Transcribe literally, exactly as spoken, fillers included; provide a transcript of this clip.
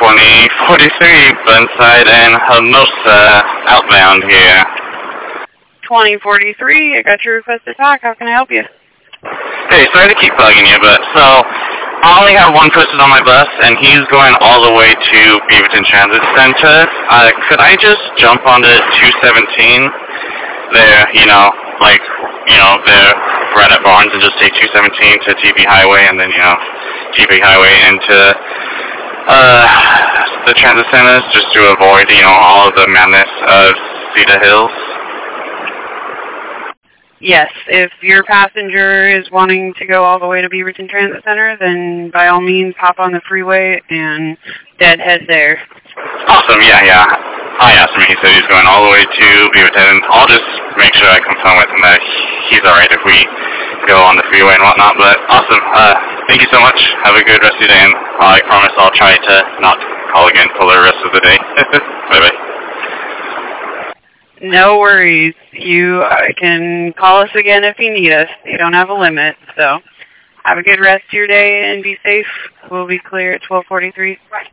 twenty forty-three, Burnside and Hermosa, outbound here. twenty forty-three, I got your request to talk. How can I help you? Hey, sorry to keep bugging you, but so I only have one person on my bus, and he's going all the way to Beaverton Transit Center. Uh, could I just jump onto two seventeen there, you know, like, you know, there right at Barnes, and just take two seventeen to T B Highway, and then, you know, T B Highway into uh, the transit centers, just to avoid, you know, all of the madness of Cedar Hills? Yes, if your passenger is wanting to go all the way to Beaverton Transit Center, then by all means hop on the freeway and deadhead there. Awesome, yeah, yeah. I asked him, he said he's going all the way to Beaverton. I'll just make sure I confirm with him that he's alright if we go on the freeway and whatnot, but awesome. Uh, thank you so much. Have a good rest of your day, and I promise I'll try to not call again for the rest of the day. Bye-bye. No worries. You uh, can call us again if you need us. You don't have a limit, so have a good rest of your day and be safe. We'll be clear at twelve forty-three.